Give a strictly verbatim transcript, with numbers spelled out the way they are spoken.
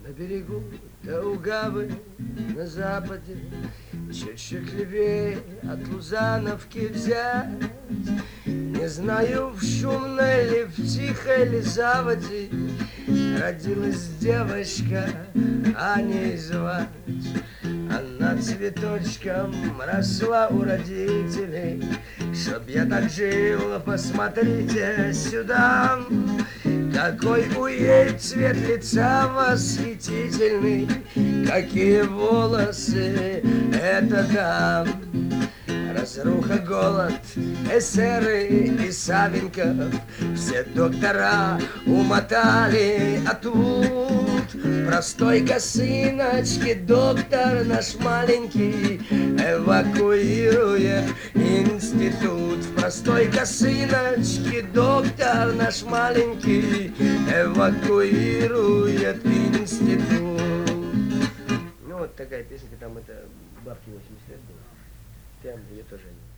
На берегу Даугавы на западе, чуть-чуть левее от Лузановки взять. Не знаю, в шумной ли, в тихой ли заводе родилась девочка, Аней звать. Она цветочком росла у родителей. Чтоб я так жил, посмотрите сюда, какой у ей цвет лица восхитительный, какие волосы, это да. Разруха, голод, эсеры и Савенков, все доктора умотали, а тут простой косыночки доктор наш маленький эвакуирует институт. В простой косыночке доктор наш маленький эвакуирует институт. Ну вот такая песенка, там это бабки восемьдесят лет было. Прям ее тоже